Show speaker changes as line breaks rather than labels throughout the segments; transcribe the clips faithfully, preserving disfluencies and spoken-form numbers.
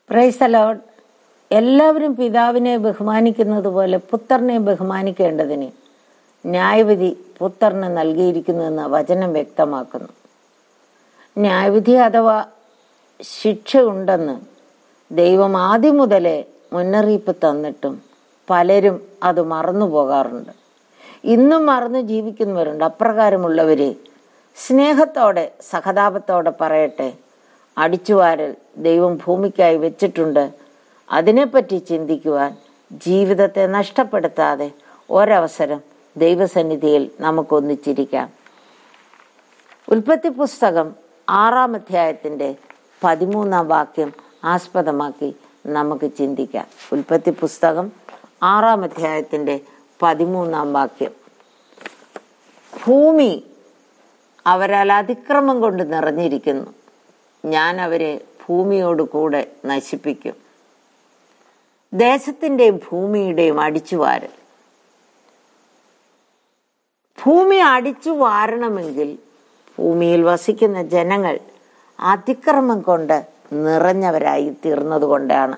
Price the Lord. എല്ലാവരും പിതാവിനെ ബഹുമാനിക്കുന്നത് പോലെ പുത്രനെ ബഹുമാനിക്കേണ്ടതിന് ന്യായവിധി പുത്രന് നൽകിയിരിക്കുന്നുവെന്ന് വചനം വ്യക്തമാക്കുന്നു. ന്യായവിധി അഥവാ ശിക്ഷ ഉണ്ടെന്ന് ദൈവം ആദ്യം മുതലേ മുന്നറിയിപ്പ് തന്നിട്ടും പലരും അത് മറന്നു പോകാറുണ്ട്. ഇന്നും മറന്നു ജീവിക്കുന്നവരുണ്ട്. അപ്രകാരമുള്ളവരെ സ്നേഹത്തോടെ സഹതാപത്തോടെ പറയട്ടെ, അടിച്ചുവാരൽ ദൈവം ഭൂമിക്കായി വെച്ചിട്ടുണ്ട്. അതിനെപ്പറ്റി ചിന്തിക്കുവാൻ ജീവിതത്തെ നഷ്ടപ്പെടുത്താതെ ഒരവസരം ദൈവസന്നിധിയിൽ നമുക്കൊന്നിച്ചിരിക്കാം. ഉൽപ്പത്തി പുസ്തകം ആറാം അധ്യായത്തിൻ്റെ പതിമൂന്നാം വാക്യം ആസ്പദമാക്കി നമുക്ക് ചിന്തിക്കാം. ഉൽപ്പത്തി പുസ്തകം ആറാം അധ്യായത്തിൻ്റെ പതിമൂന്നാം വാക്യം. ഭൂമി അവരാൽ അതിക്രമം കൊണ്ട് നിറഞ്ഞിരിക്കുന്നു, ഞാൻ അവരെ ഭൂമിയോട് കൂടെ നശിപ്പിക്കും. ദേശത്തിന്റെയും ഭൂമിയുടെയും അടിച്ചുവാരൽ. ഭൂമി അടിച്ചു വാരണമെങ്കിൽ ഭൂമിയിൽ വസിക്കുന്ന ജനങ്ങൾ അതിക്രമം കൊണ്ട് നിറഞ്ഞവരായി തീർന്നത് കൊണ്ടാണ്.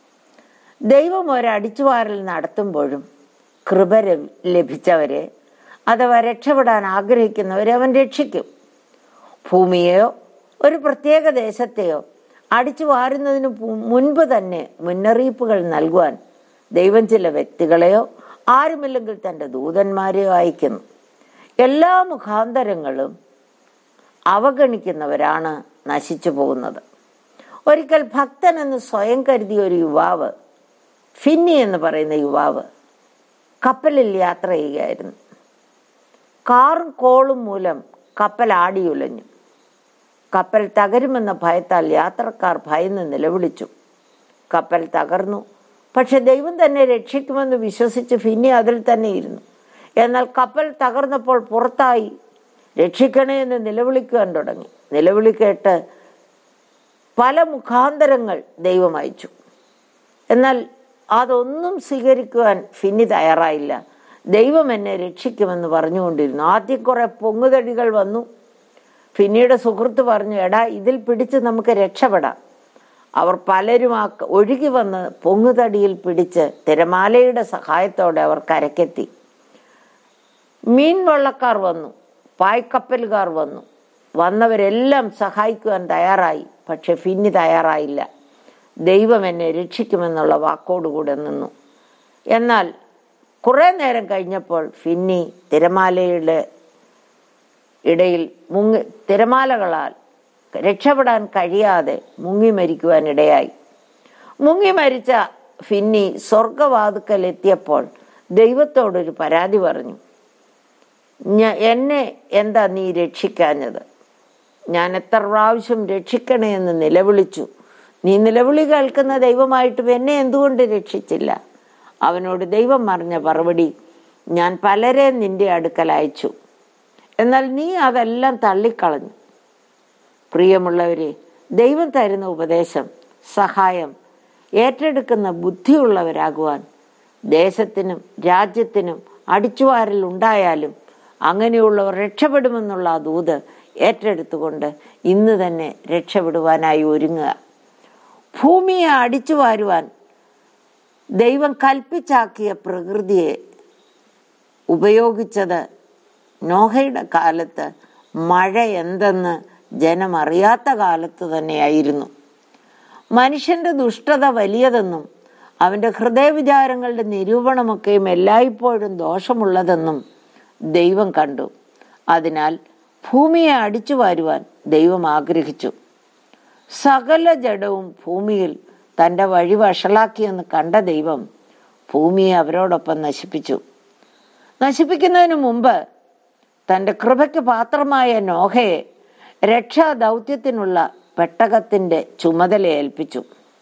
ദൈവം ഒരടിച്ചുവാരൽ നടത്തുമ്പോഴും കൃപ ലഭിച്ചവരെ അഥവാ രക്ഷപ്പെടാൻ ആഗ്രഹിക്കുന്നവരെ അവൻ രക്ഷിക്കും. ഭൂമിയെയോ ഒരു പ്രത്യേക ദേശത്തെയോ അടിച്ചു വാരുന്നതിന് മുൻപ് തന്നെ മുന്നറിയിപ്പുകൾ നൽകുവാൻ ദൈവം ചില വ്യക്തികളെയോ ആരുമില്ലെങ്കിൽ തൻ്റെ ദൂതന്മാരെയോ അയക്കുന്നു. എല്ലാ മുഖാന്തരങ്ങളും അവഗണിക്കുന്നവരാണ് നശിച്ചു പോകുന്നത്. ഒരിക്കൽ ഭക്തൻ എന്ന് സ്വയം കരുതിയ ഒരു യുവാവ്, ഫിന്നി എന്ന് പറയുന്ന യുവാവ്, കപ്പലിൽ യാത്ര ചെയ്യുകയായിരുന്നു. കാറും കോളും മൂലം കപ്പൽ ആടിയുലഞ്ഞു. കപ്പൽ തകരുമെന്ന ഭയത്താൽ യാത്രക്കാർ ഭയന്ന് നിലവിളിച്ചു. കപ്പൽ തകർന്നു. പക്ഷെ ദൈവം തന്നെ രക്ഷിക്കുമെന്ന് വിശ്വസിച്ച് ഫിന്നി അതിൽ തന്നെ ഇരുന്നു. എന്നാൽ കപ്പൽ തകർന്നപ്പോൾ പുറത്തായി രക്ഷിക്കണേ എന്ന് നിലവിളിക്കുവാൻ തുടങ്ങി. നിലവിളി കേട്ട് പല മുഖാന്തരങ്ങൾ ദൈവം അയച്ചു. എന്നാൽ അതൊന്നും സ്വീകരിക്കുവാൻ ഫിന്നി തയ്യാറായില്ല. ദൈവം എന്നെ രക്ഷിക്കുമെന്ന് പറഞ്ഞുകൊണ്ടിരുന്നു. ആദ്യം കുറെ പൊങ്ങുതടികൾ വന്നു. ഫിന്നിയുടെ സുഹൃത്ത് പറഞ്ഞു, എടാ, ഇതിൽ പിടിച്ച് നമുക്ക് രക്ഷപ്പെടാം. അവർ പലരും ആ ഒഴുകി വന്ന് പൊങ്ങുതടിയിൽ പിടിച്ച് തിരമാലയുടെ സഹായത്തോടെ അവർ കരക്കെത്തി. മീൻ വള്ളക്കാർ വന്നു, പായ്ക്കപ്പലുകാർ വന്നു. വന്നവരെല്ലാം സഹായിക്കുവാൻ തയ്യാറായി. പക്ഷെ ഫിന്നി തയ്യാറായില്ല. ദൈവം എന്നെ രക്ഷിക്കുമെന്നുള്ള വാക്കോടുകൂടെ നിന്നു. എന്നാൽ കുറെ നേരം കഴിഞ്ഞപ്പോൾ ഫിന്നി തിരമാലയുടെ ഇടയിൽ മുങ്ങി തിരമാലകളാൽ രക്ഷപ്പെടാൻ കഴിയാതെ മുങ്ങി മരിക്കുവാൻ ഇടയായി. മുങ്ങി മരിച്ച ഫിന്നി സ്വർഗവാതുക്കൽ എത്തിയപ്പോൾ ദൈവത്തോടൊരു പരാതി പറഞ്ഞു. എന്നെ എന്താ നീ രക്ഷിക്കാഞ്ഞത്? ഞാൻ എത്ര പ്രാവശ്യം രക്ഷിക്കണേ എന്ന് നിലവിളിച്ചു. നീ നിലവിളി കേൾക്കുന്ന ദൈവമായിട്ടും എന്നെ എന്തുകൊണ്ട് രക്ഷിച്ചില്ല? അവനോട് ദൈവം പറഞ്ഞ മറുപടി, ഞാൻ പലരെ നിന്റെ അടുക്കൽ അയച്ചു, എന്നാൽ നീ അതെല്ലാം തള്ളിക്കളഞ്ഞു. പ്രിയമുള്ളവരെ, ദൈവം തരുന്ന ഉപദേശം, സഹായം ഏറ്റെടുക്കുന്ന ബുദ്ധിയുള്ളവരാകുവാൻ ദേശത്തിനും രാജ്യത്തിനും അടിച്ചുവാരൽ ഉണ്ടായാലും അങ്ങനെയുള്ളവർ രക്ഷപ്പെടുമെന്നുള്ള ആ ദൂത് ഏറ്റെടുത്തുകൊണ്ട് ഇന്ന് തന്നെ രക്ഷപ്പെടുവാനായി ഒരുങ്ങുക. ഭൂമിയെ അടിച്ചു വാരുവാൻ ദൈവം കൽപ്പിച്ചാക്കിയ പ്രകൃതിയെ ഉപയോഗിച്ചത് നോഹയുടെ കാലത്ത് മഴ എന്തെന്ന് ജനം അറിയാത്ത കാലത്ത് തന്നെയായിരുന്നു. മനുഷ്യന്റെ ദുഷ്ടത വലിയതെന്നും അവന്റെ ഹൃദയവിചാരങ്ങളുടെ നിരൂപണമൊക്കെയും എല്ലായ്പ്പോഴും ദോഷമുള്ളതെന്നും ദൈവം കണ്ടു. അതിനാൽ ഭൂമിയെ അടിച്ചു വാരുവാൻ ദൈവം ആഗ്രഹിച്ചു. സകല ജഡവും ഭൂമിയിൽ തൻ്റെ വഴി വഷളാക്കിയെന്ന് കണ്ട ദൈവം ഭൂമിയെ അവരോടൊപ്പം നശിപ്പിച്ചു. നശിപ്പിക്കുന്നതിന് മുമ്പ് തൻ്റെ കൃപയ്ക്ക് പാത്രമായ നോഹയെ രക്ഷാ ദൗത്യത്തിനുള്ള പെട്ടകത്തിന്റെ ചുമതല ഏൽപ്പിച്ചു.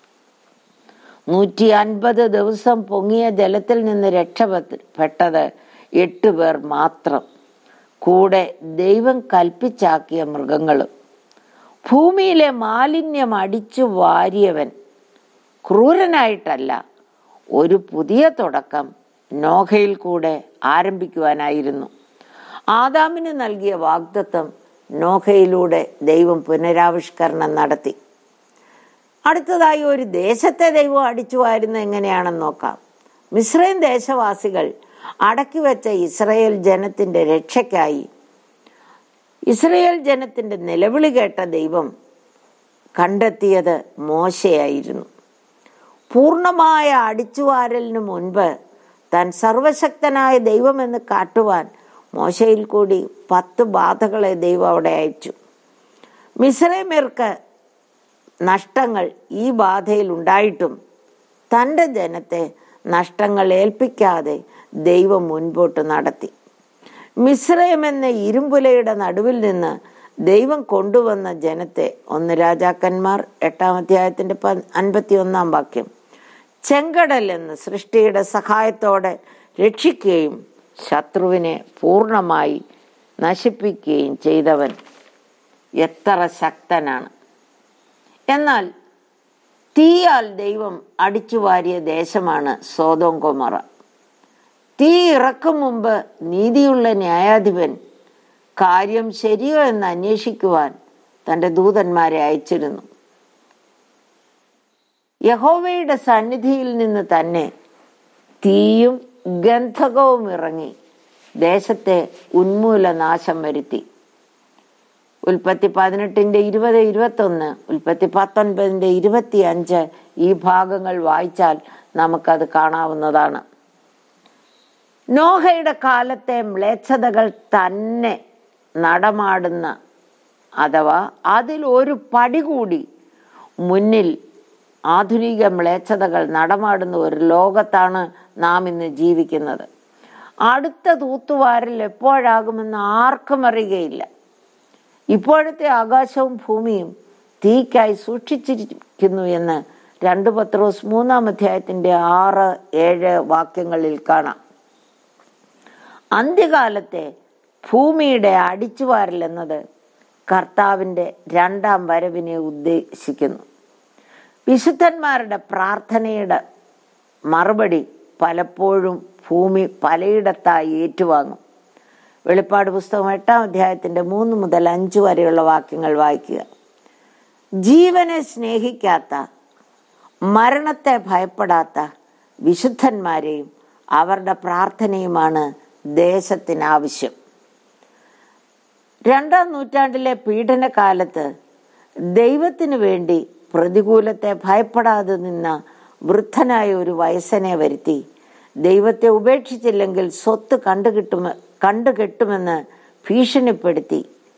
നൂറ്റി അൻപത് ദിവസം പൊങ്ങിയ ജലത്തിൽ നിന്ന് രക്ഷപ്പെട്ടത് എട്ട് പേർ മാത്രം, കൂടെ ദൈവം കൽപ്പിച്ചാക്കിയ മൃഗങ്ങളും. ഭൂമിയിലെ മാലിന്യം അടിച്ചു വാരിയവൻ ക്രൂരനായിട്ടല്ല, ഒരു പുതിയ തുടക്കം നോഹയിൽ കൂടെ ആരംഭിക്കുവാനായിരുന്നു. ആദാമിന് നൽകിയ വാഗ്ദത്തം നോഹയിലൂടെ ദൈവം പുനരാവിഷ്കരണം നടത്തി. അടുത്തതായി ഒരു ദേശത്തെ ദൈവം അടിച്ചു വാരുന്നത് എങ്ങനെയാണെന്ന് നോക്കാം. മിസ്രൈം ദേശവാസികൾ അടക്കി വെച്ച ഇസ്രയേൽ ജനത്തിന്റെ രക്ഷയ്ക്കായി ഇസ്രയേൽ ജനത്തിന്റെ നിലവിളി കേട്ട ദൈവം കണ്ടെത്തിയത് മോശയായിരുന്നു. പൂർണ്ണമായ അടിച്ചുവാരലിന് മുൻപ് താൻ സർവശക്തനായ ദൈവമെന്ന് കാട്ടുവാൻ മോശയിൽ കൂടി പത്ത് ബാധകളെ ദൈവം അവിടെ അയച്ചു. മിസ്രൈമ്യർക്ക് നഷ്ടങ്ങൾ ഈ ബാധയിൽ ഉണ്ടായിട്ടും തൻ്റെ ജനത്തെ നഷ്ടങ്ങൾ ഏൽപ്പിക്കാതെ ദൈവം മുൻപോട്ട് നടത്തി. മിസ്രൈം എന്ന ഇരുമ്പുലയുടെ നടുവിൽ നിന്ന് ദൈവം കൊണ്ടുവന്ന ജനത്തെ ഒന്ന് രാജാക്കന്മാർ എട്ടാം അധ്യായത്തിന്റെ അൻപത്തി ഒന്നാം വാക്യം ചെങ്കടൽ എന്ന സൃഷ്ടിയുടെ സഹായത്തോടെ രക്ഷിക്കുകയും ശത്രുവിനെ പൂർണ്ണമായി നശിപ്പിക്കുകയും ചെയ്തവൻ എത്ര ശക്തനാണ്. എന്നാൽ തീയാൽ ദൈവം അടിച്ചു വാരിയ ദേശമാണ് സോദോം ഗൊമോറ. തീ ഇറക്കും മുമ്പ് നീതിയുള്ള ന്യായാധിപൻ കാര്യം ശരിയോ എന്ന് അന്വേഷിക്കുവാൻ തൻ്റെ ദൂതന്മാരെ അയച്ചിരുന്നു. യഹോവയുടെ സന്നിധിയിൽ നിന്ന് തന്നെ തീയും ഗന്ധകവും ഇറങ്ങി ദേശത്തെ ഉന്മൂലനാശം വരുത്തി. ഉൽപ്പത്തി പതിനെട്ടിന്റെ ഇരുപത് ഇരുപത്തൊന്ന്, ഉൽപ്പത്തി പത്തൊൻപതിന്റെ ഇരുപത്തി അഞ്ച് ഈ ഭാഗങ്ങൾ വായിച്ചാൽ നമുക്കത് കാണാവുന്നതാണ്. നോഹയുടെ കാലത്തെ മ്ലേച്ഛതകൾ തന്നെ നടമാടുന്ന അഥവാ അതിൽ ഒരു പടി കൂടി മുന്നിൽ ആധുനിക മ്ലേച്ഛതകൾ നടമാടുന്ന ഒരു ലോകത്താണ് നാം ഇന്ന് ജീവിക്കുന്നത്. അടുത്ത തൂത്തുവാരൽ എപ്പോഴാകുമെന്ന് ആർക്കും അറിയുകയില്ല. ഇപ്പോഴത്തെ ആകാശവും ഭൂമിയും തീക്കായി സൂക്ഷിച്ചിരിക്കുന്നു എന്ന് രണ്ട് പത്രോസ് മൂന്നാം അധ്യായത്തിന്റെ ആറ് ഏഴ് വാക്യങ്ങളിൽ കാണാം. അന്ത്യകാലത്തെ ഭൂമിയുടെ അടിച്ചുവാരൽ എന്നത് കർത്താവിൻ്റെ രണ്ടാം വരവിനെ ഉദ്ദേശിക്കുന്നു. വിശുദ്ധന്മാരുടെ പ്രാർത്ഥനയുടെ മറുപടി പലപ്പോഴും ഭൂമി പലയിടത്തായി ഏറ്റുവാങ്ങും. വെളിപ്പാട് പുസ്തകം എട്ടാം അധ്യായത്തിന്റെ മൂന്ന് മുതൽ അഞ്ചു വരെയുള്ള വാക്യങ്ങൾ വായിക്കുക. ജീവനെ സ്നേഹിക്കാത്ത, മരണത്തെ ഭയപ്പെടാത്ത വിശുദ്ധന്മാരെയും അവരുടെ പ്രാർത്ഥനയുമാണ് ദേശത്തിനാവശ്യം. രണ്ടാം നൂറ്റാണ്ടിലെ പീഡനകാലത്ത് ദൈവത്തിനു വേണ്ടി പ്രതികൂലത്തെ ഭയപ്പെടാതെ നിന്ന വൃദ്ധനായ ഒരു വയസ്സനെ വരുത്തി ദൈവത്തെ ഉപേക്ഷിച്ചില്ലെങ്കിൽ സ്വത്ത് കണ്ടുകിട്ടുമ കണ്ടുകെട്ടുമെന്ന് ഭീഷണിപ്പെടുത്തി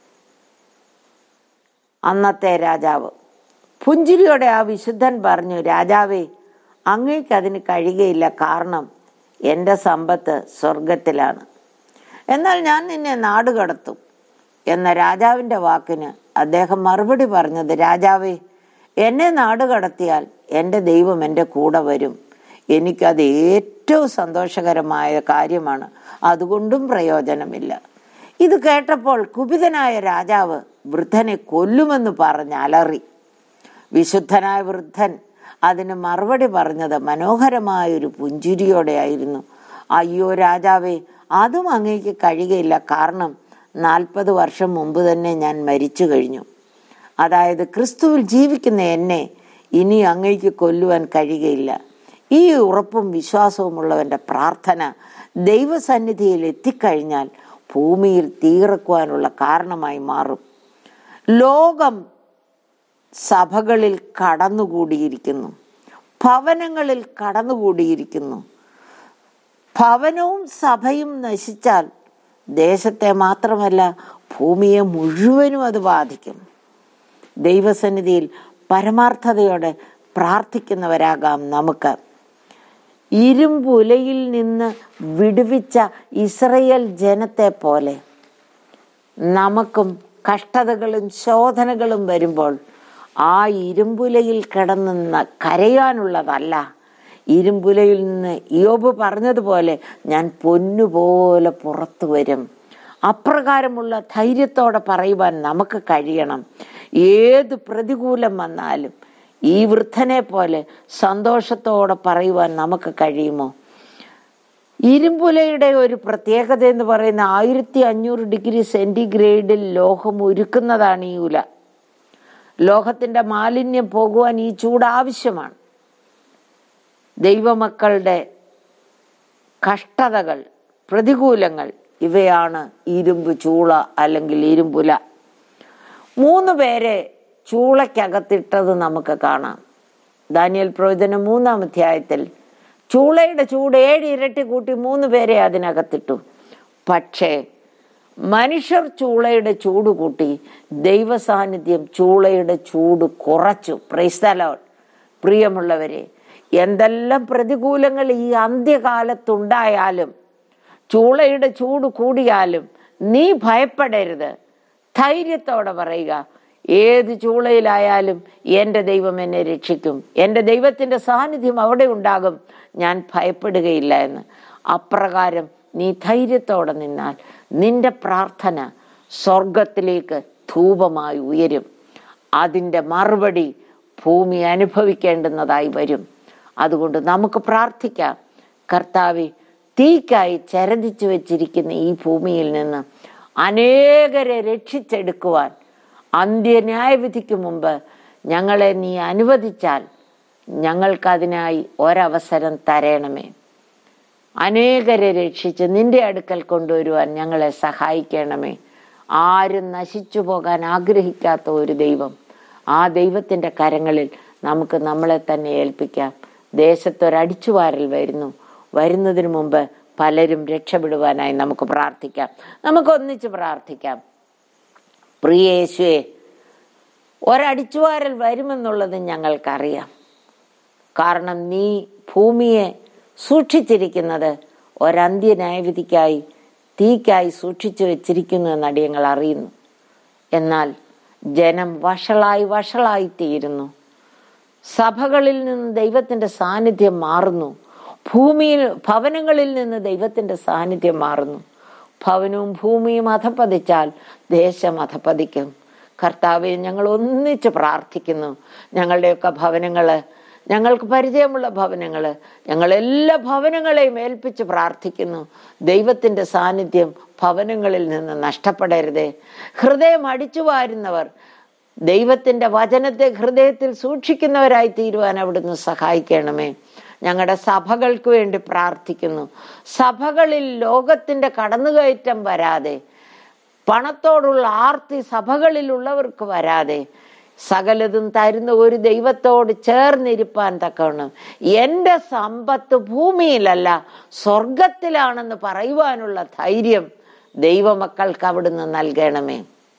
അന്നത്തെ രാജാവ്. പുഞ്ചിരിയോടെ ആ വിശുദ്ധൻ പറഞ്ഞു, രാജാവേ, അങ്ങേക്ക് അതിന് കഴിയുകയില്ല, കാരണം എൻ്റെ സമ്പത്ത് സ്വർഗത്തിലാണ്. എന്നാൽ ഞാൻ നിന്നെ നാടുകടത്തും എന്ന രാജാവിൻ്റെ വാക്കിന് അദ്ദേഹം മറുപടി പറഞ്ഞത്, രാജാവേ, എന്നെ നാടുകടത്തിയാൽ എൻ്റെ ദൈവം എൻ്റെ കൂടെ വരും. എനിക്കത് ഏറ്റവും സന്തോഷകരമായ കാര്യമാണ്, അതുകൊണ്ടും പ്രയോജനമില്ല. ഇത് കേട്ടപ്പോൾ കുപിതനായ രാജാവ് വൃദ്ധനെ കൊല്ലുമെന്ന് പറഞ്ഞ് അലറി. വിശുദ്ധനായ വൃദ്ധൻ അതിന് മറുപടി പറഞ്ഞത് മനോഹരമായൊരു പുഞ്ചിരിയോടെ ആയിരുന്നു. അയ്യോ രാജാവേ, അതും അങ്ങേക്ക് കഴിയുകയില്ല, കാരണം നാൽപ്പത് വർഷം മുമ്പ് തന്നെ ഞാൻ മരിച്ചു കഴിഞ്ഞു. അതായത് ക്രിസ്തുവിൽ ജീവിക്കുന്ന എന്നെ ഇനി അങ്ങേക്ക് കൊല്ലുവാൻ കഴിയുകയില്ല. ഈ ഉറപ്പും വിശ്വാസവും ഉള്ളവന്റെ പ്രാർത്ഥന ദൈവസന്നിധിയിൽ എത്തിക്കഴിഞ്ഞാൽ ഭൂമിയിൽ തീയിറക്കുവാനുള്ള കാരണമായി മാറും. ലോകം സഭകളിൽ കടന്നുകൂടിയിരിക്കുന്നു, ഭവനങ്ങളിൽ കടന്നുകൂടിയിരിക്കുന്നു. ഭവനവും സഭയും നശിച്ചാൽ ദേശത്തെ മാത്രമല്ല ഭൂമിയെ മുഴുവനും അത് ബാധിക്കും. ദൈവസന്നിധിയിൽ പരമാർത്ഥതയോടെ പ്രാർത്ഥിക്കുന്നവരാകാം നമുക്ക്. ഇരുമ്പുലയിൽ നിന്ന് വിടുവിച്ച ഇസ്രയേൽ ജനത്തെ പോലെ നമുക്കും കഷ്ടതകളും ശോധനകളും വരുമ്പോൾ ആ ഇരുമ്പുലയിൽ കിടന്ന് കരയാനുള്ളതല്ല. ഇരുമ്പുലയിൽ നിന്ന് യോബ് പറഞ്ഞതുപോലെ ഞാൻ പൊന്നുപോലെ പുറത്തു വരും. അപ്രകാരമുള്ള ധൈര്യത്തോടെ പറയുവാൻ നമുക്ക് കഴിയണം. ഏത് പ്രതികൂലം വന്നാലും ഈ വൃദ്ധനെ പോലെ സന്തോഷത്തോടെ പറയുവാൻ നമുക്ക് കഴിയുമോ? ഇരുമ്പുലയുടെ ഒരു പ്രത്യേകത എന്ന് പറയുന്ന ആയിരത്തി അഞ്ഞൂറ് ഡിഗ്രി സെന്റിഗ്രേഡിൽ ലോഹം ഉരുക്കുന്നതാണ് ഈ ഉല. ലോകത്തിന്റെ മാലിന്യം പോകുവാൻ ഈ ചൂട് ആവശ്യമാണ്. ദൈവമക്കളുടെ കഷ്ടതകൾ, പ്രതികൂലങ്ങൾ, ഇവയാണ് ഇരുമ്പ് ചൂള അല്ലെങ്കിൽ ഇരുമ്പുല. മൂന്ന് പേരെ ചൂളയ്ക്കകത്തിട്ടത് നമുക്ക് കാണാം. ദാനിയേൽ പ്രവചനം മൂന്നാം അധ്യായത്തിൽ ചൂളയുടെ ചൂട് ഏഴ് ഇരട്ടി കൂട്ടി മൂന്ന് പേരെ അതിനകത്തിട്ടു. പക്ഷേ മനുഷ്യർ ചൂളയുടെ ചൂട് കൂട്ടി, ദൈവ സാന്നിധ്യം ചൂളയുടെ ചൂട് കുറച്ചു. Praise the Lord. പ്രിയമുള്ളവരെ, എന്തെല്ലാം പ്രതികൂലങ്ങൾ ഈ അന്ത്യകാലത്തുണ്ടായാലും, ചൂളയുടെ ചൂട് കൂടിയാലും നീ ഭയപ്പെടരുത്. ധൈര്യത്തോടെ പറയുക, ഏത് ചൂളയിലായാലും എൻ്റെ ദൈവം എന്നെ രക്ഷിക്കും, എൻ്റെ ദൈവത്തിൻ്റെ സാന്നിധ്യം അവിടെ ഉണ്ടാകും, ഞാൻ ഭയപ്പെടുകയില്ല എന്ന്. അപ്രകാരം നീ ധൈര്യത്തോടെ നിന്നാൽ നിന്റെ പ്രാർത്ഥന സ്വർഗത്തിലേക്ക് ധൂപമായി ഉയരും. അതിൻ്റെ മറുപടി ഭൂമി അനുഭവിക്കേണ്ടുന്നതായി വരും. അതുകൊണ്ട് നമുക്ക് പ്രാർത്ഥിക്കാം, കർത്താവേ, തീക്കായി ചരതിച്ചു വെച്ചിരിക്കുന്ന ഈ ഭൂമിയിൽ നിന്ന് അനേകരെ രക്ഷിച്ചെടുക്കുവാൻ അന്ത്യന്യായവിധിക്ക് മുമ്പ് ഞങ്ങളെ നീ അനുവദിച്ചാൽ ഞങ്ങൾക്കതിനായി ഒരവസരം തരണമേ. അനേകരെ രക്ഷിച്ച് നിന്റെ അടുക്കൽ കൊണ്ടുവരുവാൻ ഞങ്ങളെ സഹായിക്കണമേ. ആരും നശിച്ചു പോകാൻ ആഗ്രഹിക്കാത്ത ഒരു ദൈവം, ആ ദൈവത്തിൻ്റെ കരങ്ങളിൽ നമുക്ക് നമ്മളെ തന്നെ ഏൽപ്പിക്കാം. ദേശത്തൊരടിച്ചുവാരൽ വരുന്നു. വരുന്നതിന് മുമ്പ് പലരും രക്ഷപ്പെടുവാനായി നമുക്ക് പ്രാർത്ഥിക്കാം. നമുക്ക് ഒന്നിച്ച് പ്രാർത്ഥിക്കാം. പ്രിയ യേശുവേ, ഒരടിച്ചുവാരൽ വരുമെന്നുള്ളത് ഞങ്ങൾക്കറിയാം. കാരണം നീ ഭൂമിയെ സൂക്ഷിച്ചിരിക്കുന്നത് ഒരന്ത്യന്യായവിധിക്കായി, തീക്കായി സൂക്ഷിച്ചു വെച്ചിരിക്കുന്നു എന്ന് അടിയങ്ങൾ അറിയുന്നു. എന്നാൽ ജനം വഷളായി വഷളായി തീരുന്നു. സഭകളിൽ നിന്ന് ദൈവത്തിന്റെ സാന്നിധ്യം മാറുന്നു. ഭൂമിയിൽ ഭവനങ്ങളിൽ നിന്ന് ദൈവത്തിന്റെ സാന്നിധ്യം മാറുന്നു. ഭവനവും ഭൂമിയും അധപ്പതിച്ചാൽ ദേശം അധപ്പതിക്കും. കർത്താവെ, ഞങ്ങൾ ഒന്നിച്ച് പ്രാർത്ഥിക്കുന്നു. ഞങ്ങളുടെയൊക്കെ ഭവനങ്ങള്, ഞങ്ങൾക്ക് പരിചയമുള്ള ഭവനങ്ങള്, ഞങ്ങളെല്ലാ ഭവനങ്ങളെയും ഏൽപ്പിച്ച് പ്രാർത്ഥിക്കുന്നു. ദൈവത്തിന്റെ സാന്നിധ്യം ഭവനങ്ങളിൽ നിന്ന് നഷ്ടപ്പെടരുതേ. ഹൃദയം അടിച്ചു വാരുന്നവർ ദൈവത്തിന്റെ വചനത്തെ ഹൃദയത്തിൽ സൂക്ഷിക്കുന്നവരായി തീരുവാൻ അവിടുന്ന് സഹായിക്കണമേ. ഞങ്ങളുടെ സഭകൾക്ക് വേണ്ടി പ്രാർത്ഥിക്കുന്നു. സഭകളിൽ ലോകത്തിന്റെ കടന്നുകയറ്റം വരാതെ, പണത്തോടുള്ള ആർത്തി സഭകളിലുള്ളവർക്ക് വരാതെ, സകലതും തരുന്ന ഒരു ദൈവത്തോട് ചേർന്നിരിപ്പാൻ തക്കവണ്ണം എൻ്റെ സമ്പത്ത് ഭൂമിയിലല്ല സ്വർഗത്തിലാണെന്ന് പറയുവാനുള്ള ധൈര്യം ദൈവമക്കൾക്ക് അവിടുന്ന് നൽകണമേ.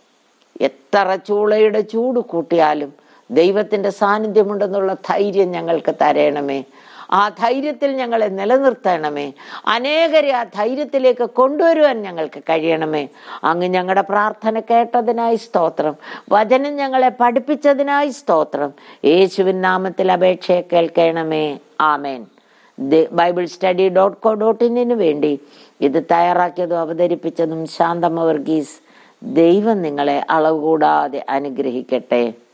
എത്ര ചൂളയുടെ ചൂട് കൂട്ടിയാലും ദൈവത്തിന്റെ സാന്നിധ്യമുണ്ടെന്നുള്ള ധൈര്യം ഞങ്ങൾക്ക് തരണമേ. ആ ധൈര്യത്തിൽ ഞങ്ങളെ നിലനിർത്തണമേ. അനേകരെ ആ ധൈര്യത്തിലേക്ക് കൊണ്ടുവരുവാൻ ഞങ്ങൾക്ക് കഴിയണമേ. അങ്ങ് ഞങ്ങളുടെ പ്രാർത്ഥന കേട്ടതിനായി സ്തോത്രം. വചനം ഞങ്ങളെ പഠിപ്പിച്ചതിനായി സ്തോത്രം. യേശുവിൻ നാമത്തിൽ അപേക്ഷയെ കേൾക്കണമേ. ആമേൻ. Bible study dot co dot ഇന്നിനു വേണ്ടി ഇത് തയ്യാറാക്കിയതും അവതരിപ്പിച്ചതും ശാന്തമ്മ വർഗീസ്. ദൈവം നിങ്ങളെ അളവ് കൂടാതെ അനുഗ്രഹിക്കട്ടെ.